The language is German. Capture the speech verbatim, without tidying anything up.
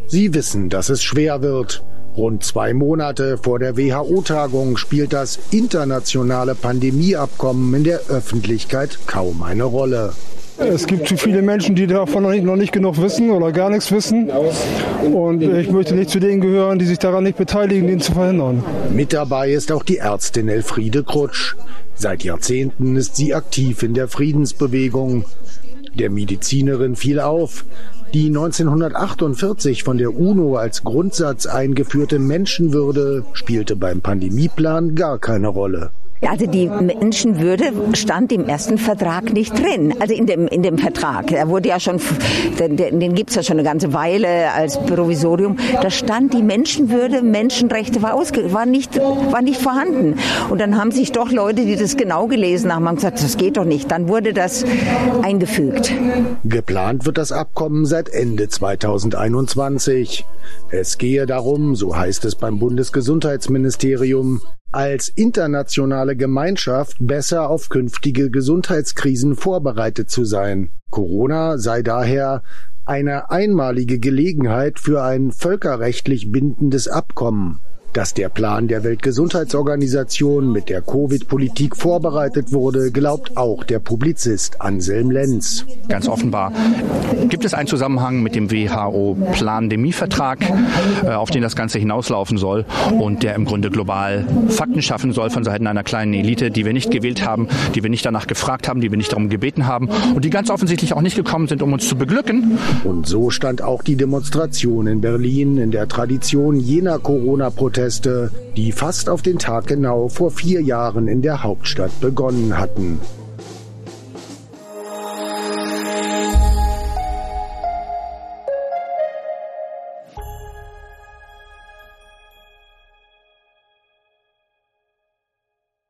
Sie wissen, dass es schwer wird. Rund zwei Monate vor der W H O-Tagung spielt das internationale Pandemieabkommen in der Öffentlichkeit kaum eine Rolle. Es gibt zu viele Menschen, die davon noch nicht, noch nicht genug wissen oder gar nichts wissen. Und ich möchte nicht zu denen gehören, die sich daran nicht beteiligen, den zu verhindern. Mit dabei ist auch die Ärztin Elfriede Krutsch. Seit Jahrzehnten ist sie aktiv in der Friedensbewegung. Der Medizinerin fiel auf, die neunzehnhundertachtundvierzig von der UNO als Grundsatz eingeführte Menschenwürde spielte beim Pandemieplan gar keine Rolle. Also die Menschenwürde stand im ersten Vertrag nicht drin, also in dem in dem Vertrag. Der wurde ja schon, den, den gibt's ja schon eine ganze Weile als Provisorium. Da stand die Menschenwürde, Menschenrechte war ausge, war nicht war nicht vorhanden. Und dann haben sich doch Leute, die das genau gelesen haben, haben gesagt, das geht doch nicht. Dann wurde das eingefügt. Geplant wird das Abkommen seit Ende zweitausendeinundzwanzig. Es gehe darum, so heißt es beim Bundesgesundheitsministerium, als internationale Gemeinschaft besser auf künftige Gesundheitskrisen vorbereitet zu sein. Corona sei daher eine einmalige Gelegenheit für ein völkerrechtlich bindendes Abkommen. Dass der Plan der Weltgesundheitsorganisation mit der Covid-Politik vorbereitet wurde, glaubt auch der Publizist Anselm Lenz. Ganz offenbar gibt es einen Zusammenhang mit dem W H O-Pandemievertrag, auf den das Ganze hinauslaufen soll und der im Grunde global Fakten schaffen soll von Seiten einer kleinen Elite, die wir nicht gewählt haben, die wir nicht danach gefragt haben, die wir nicht darum gebeten haben und die ganz offensichtlich auch nicht gekommen sind, um uns zu beglücken. Und so stand auch die Demonstration in Berlin in der Tradition jener Corona-Proteste, die fast auf den Tag genau vor vier Jahren in der Hauptstadt begonnen hatten.